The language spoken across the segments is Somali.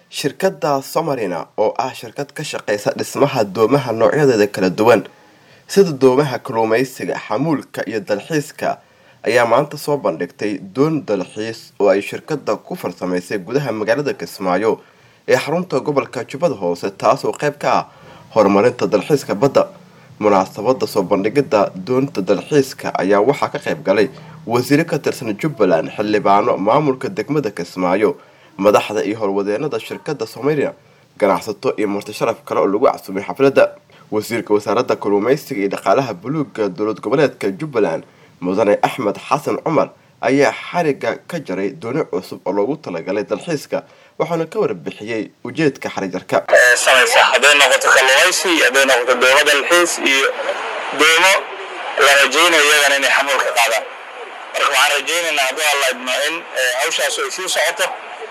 shirkadda Somarina oo ah shirkad ka shaqeysa dhismaha doomaha noocyadeeda kala duwan sida doomaha kalluumeysiga, xamuulka iyo dalxiiska ayaa maanta soo bandhigtay doon dalxiis oo ay shirkadda ku farsameysay gudaha magaalada Kismaayo ee xarunta gobolka Jubbada Hoose taas oo qayb ka ah horumarinta dalxiiska badda. munaasabada soo bandhigida doonta dalxiiska ayaa waxaa ka qayb galay wasiir ka tirsan Jubbaland, xildhibaano, maamulka degmada Kismaayo, madaxda iyo howlwadeenada shirkadda Somarina, ganacsato iyo marti sharaf kale oo lagu casuumay xafladda. wasiirka wasaaradda kalluumeysiga iyo dhaqaalaha buluugga dowlad goboleedka Jubbaland mudane Axmed Xasan Cumar ayaa xariga ka jaray dooni cusub oo loogu talagalay dalxiiska waxaana ka warbixiyay ujeedka xarijarka. samaysa haday noqoto kalluumeysi, haday noqoto doomo dalxiis iyo doomo la rajaynayo inay xamuul ka qaadaan. marka waxaan rajaynaynaa haddii Allah idmo in hawshaas ay sii socoto.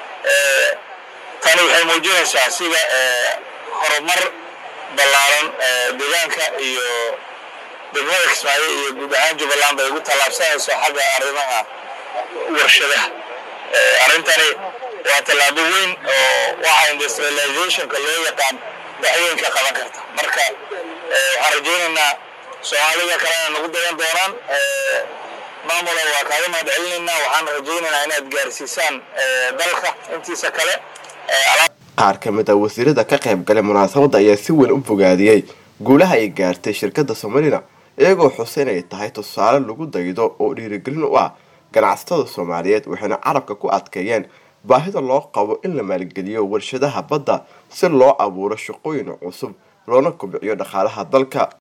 tani waxay muujinaysaa sida horumar ballaaran deegaanka iyo degmada Kismaayo iyo guud ahaan Jubbaland bay ugu tallaabsanayso xagga arrimaha warshadaha. arrintani waa tallaabo weyn oo waxa industrialization-ka loo yaqaan waxweyn ka qaban karta. marka waxaan rajaynaynaa Soomaalida kalena nagu dayan doonaan. maamulka waa kaaga mahadcelinaynaa. waxaan rajaynaynaa inaad gaarsiisaan dalka intiisa kale. qaar ka mid ah wasiirada ka qayb galay munaasabadda ayaa si weyn u fogaadiyay guulaha ay gaartay shirkadda Somarina iyagoo xuseen ay tahay tusaale lagu daydo oo dhiirigelin u ah ganacsatada Soomaaliyeed waxayna carabka ku adkeeyeen baahida loo qabo in la maalgeliyo warshadaha badda si loo abuuro shaqooyin cusub loona kobciyo dhaqaalaha dalka.